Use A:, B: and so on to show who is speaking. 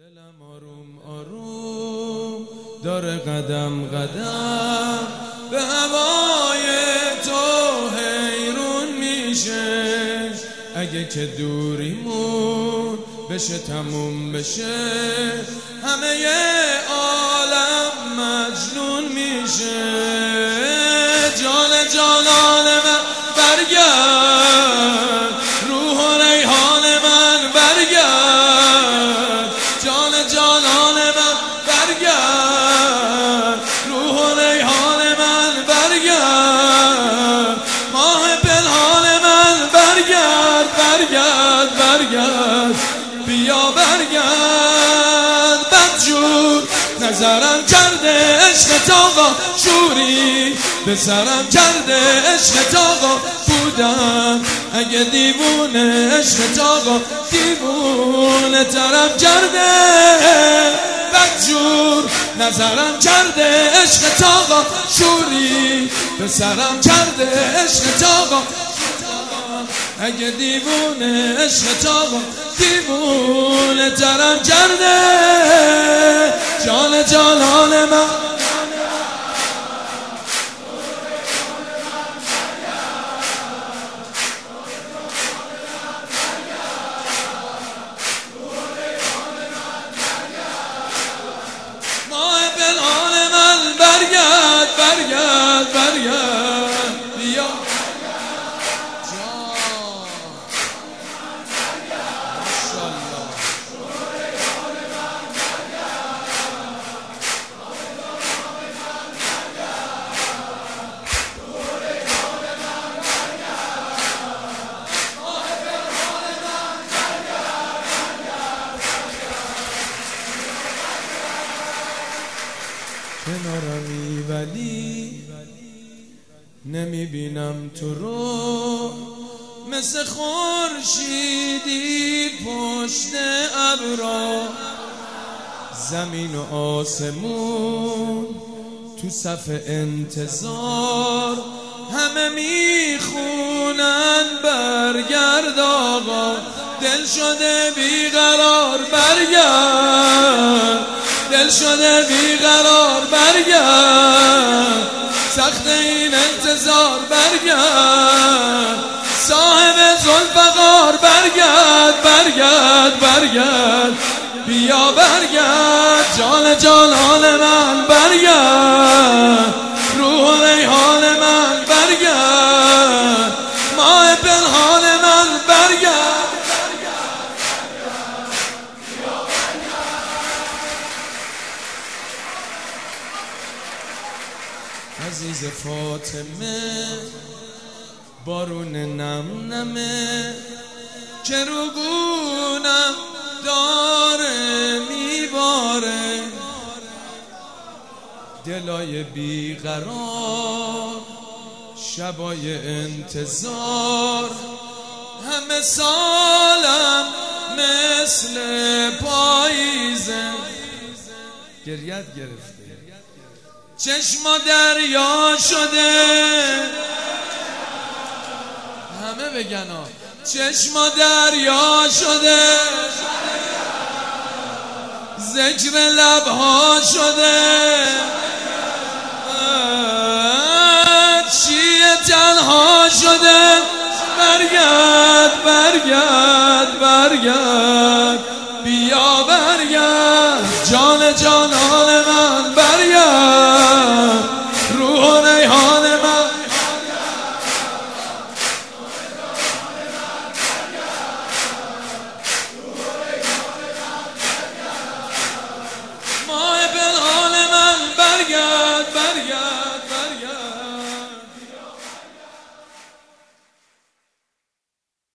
A: دلم آروم آروم داره قدم قدم به هوای تو حیرون میشه. اگه که دوریمون بشه تموم بشه همه عالم مجنون میشه. جان جانان من برگرد، روح و ریحان من برگرد. جان جانان من برگرد، روح و ریحان من برگرد. ماه پنهان من برگرد، برگرد برگرد بیا برگرد. بدجور نظرم کرده عشق تاقا، شوری به سرم کرده عشق تاقا. بودم اگه دیوونه عشق تاقا، دیوونه ترم کرده. بدجور نظرم کرده عشق تاقا، شوری به سرم کرده عشق تاقا. اگه دیوونه عشق تاقا، دیوونه ترم کرده. جان جانان من ماه پنهان من برگرد، برگرد برگرد بیا. کنارمی ولی نمیبینم تو رو، مثل خورشیدی پشت ابرا. زمین و آسمون تو صف انتظار، همه میخونن برگرد آقا. دل شده بیقرار برگرد، دل شده بیقرار برگرد. سخت این انتظار برگرد، صاحب ذوالفقار برگرد، برگرد برگرد بیا برگرد. جان جانان من برگرد، روح و ریحان من برگرد. ماه پنهان من برگرد. عزیز فاطمه بارون نم نمه که رو گونم داره میباره. دلای بیقرار شبای انتظار، همه سالم مثل پاییزه. گریت گرفته چشما دریا شده، همه بگن چشما دریا شده. ذکر لبها شده، چیه تنها شده. برگرد برگرد برگرد بیا برگرد. جان جانان من برگرد.